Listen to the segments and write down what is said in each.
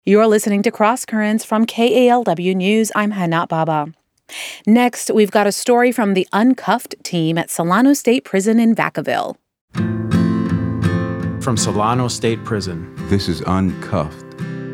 You're listening to Cross Currents from KALW News. I'm Hanat Baba. Next, we've got a story from the Uncuffed team at Solano State Prison in Vacaville. From Solano State Prison. This is Uncuffed.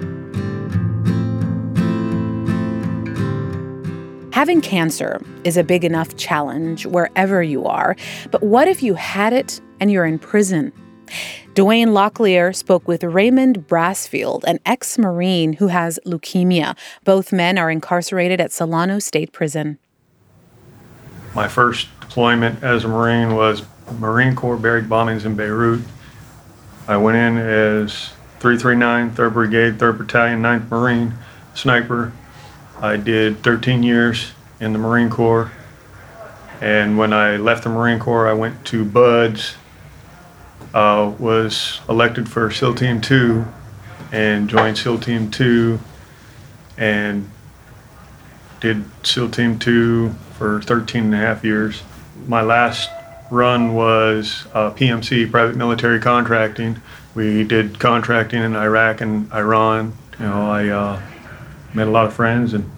Having cancer is a big enough challenge wherever you are, but what if you had it and you're in prison? Dwayne Locklear spoke with Raymond Brassfield, an ex-Marine who has leukemia. Both men are incarcerated at Solano State Prison. My first deployment as a Marine was Marine Corps barrack bombings in Beirut. I went in as 339, 3rd Brigade, 3rd Battalion, 9th Marine sniper. I did 13 years in the Marine Corps. And when I left the Marine Corps, I went to BUD/S. Was elected for SEAL Team 2 and joined SEAL Team 2 and did SEAL Team 2 for 13 and a half years. My last run was PMC, private military contracting. We did contracting in Iraq and Iran. I met a lot of friends and,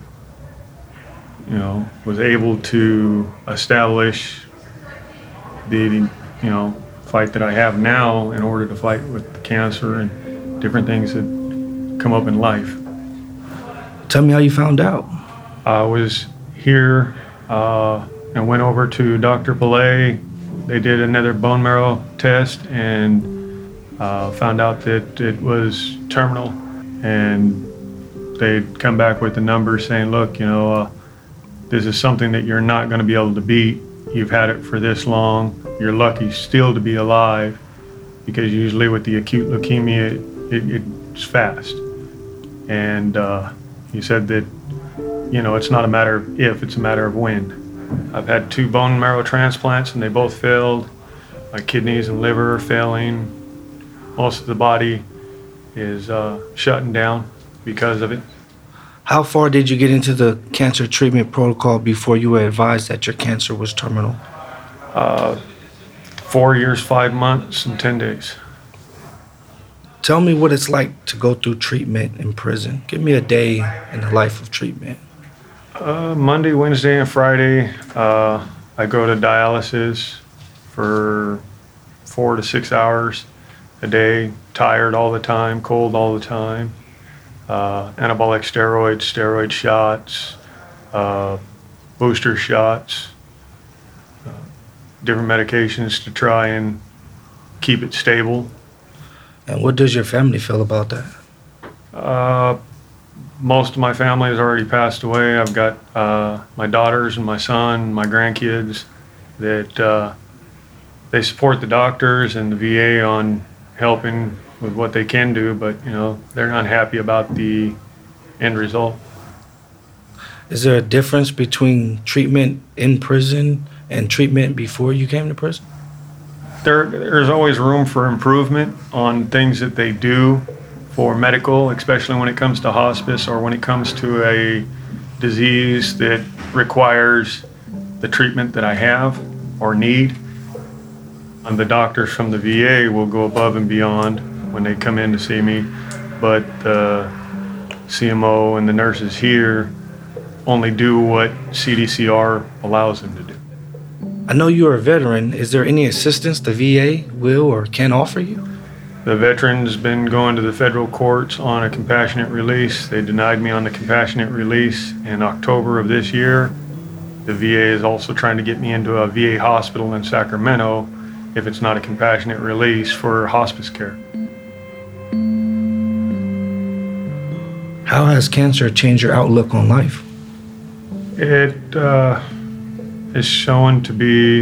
was able to establish the, fight that I have now in order to fight with cancer and different things that come up in life. Tell me how you found out. I was here and went over to Dr. Pillay. They did another bone marrow test and found out that it was terminal, and they'd come back with the numbers saying, look, this is something that you're not going to be able to beat. You've had it for this long. You're lucky still to be alive, because usually with the acute leukemia, it's fast. And he said that, it's not a matter of if, it's a matter of when. I've had 2 bone marrow transplants and they both failed. My kidneys and liver are failing. Most of the body is shutting down because of it. How far did you get into the cancer treatment protocol before you were advised that your cancer was terminal? 4 years, 5 months, and 10 days. Tell me what it's like to go through treatment in prison. Give me a day in the life of treatment. Monday, Wednesday, and Friday, I go to dialysis for 4 to 6 hours a day, tired all the time, cold all the time. Anabolic steroids, steroid shots, booster shots, different medications to try and keep it stable. And what does your family feel about that? Most of my family has already passed away. I've got my daughters and my son, my grandkids, that they support the doctors and the VA on helping with what they can do, but they're not happy about the end result. Is there a difference between treatment in prison and treatment before you came to prison? There's always room for improvement on things that they do for medical, especially when it comes to hospice or when it comes to a disease that requires the treatment that I have or need. And the doctors from the VA will go above and beyond when they come in to see me, but the CMO and the nurses here only do what CDCR allows them to do. I know you're a veteran. Is there any assistance the VA will or can offer you? The veteran's been going to the federal courts on a compassionate release. They denied me on the compassionate release in October of this year. The VA is also trying to get me into a VA hospital in Sacramento if it's not a compassionate release for hospice care. How has cancer changed your outlook on life? It is shown to be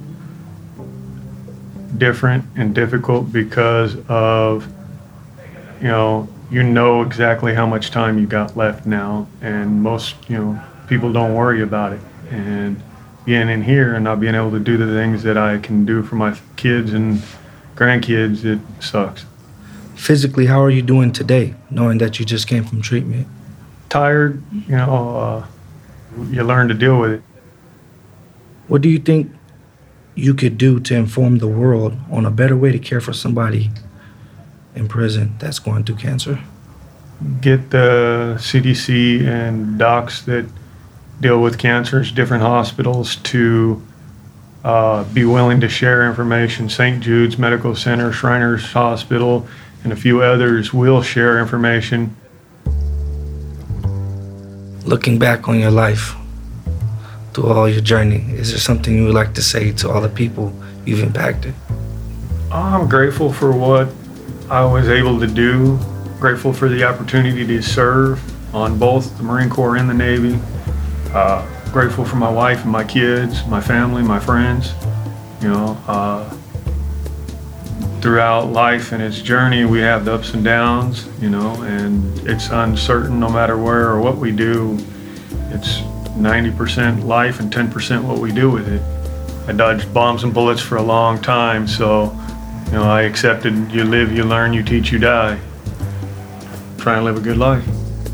different and difficult because of, you know exactly how much time you got left now, and most, people don't worry about it. And being in here and not being able to do the things that I can do for my kids and grandkids, it sucks. Physically, how are you doing today, knowing that you just came from treatment? Tired, you learn to deal with it. What do you think you could do to inform the world on a better way to care for somebody in prison that's going through cancer? get the CDC and docs that deal with cancers, different hospitals, to be willing to share information. St. Jude's Medical Center, Shriners Hospital, and a few others will share information. Looking back on your life, through all your journey, is there something you would like to say to all the people you've impacted? I'm grateful for what I was able to do, grateful for the opportunity to serve on both the Marine Corps and the Navy. Grateful for my wife and my kids, my family, my friends. Throughout life and its journey, we have the ups and downs, and it's uncertain no matter where or what we do. It's 90% life and 10% what we do with it. I dodged bombs and bullets for a long time, so I accepted you live, you learn, you teach, you die. Try and live a good life.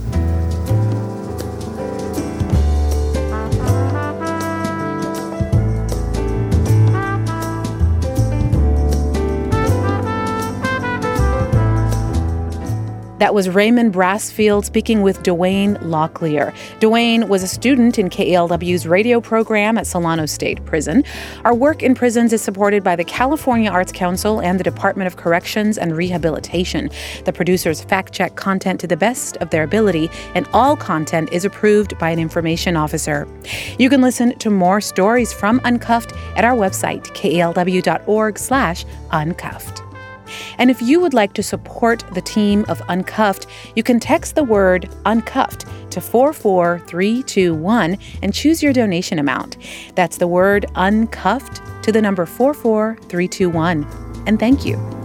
That was Raymond Brassfield speaking with Dwayne Locklear. Dwayne was a student in KALW's radio program at Solano State Prison. Our work in prisons is supported by the California Arts Council and the Department of Corrections and Rehabilitation. The producers fact-check content to the best of their ability, and all content is approved by an information officer. You can listen to more stories from Uncuffed at our website, kalw.org/uncuffed. And if you would like to support the team of Uncuffed, you can text the word Uncuffed to 44321 and choose your donation amount. That's the word Uncuffed to the number 44321. And thank you.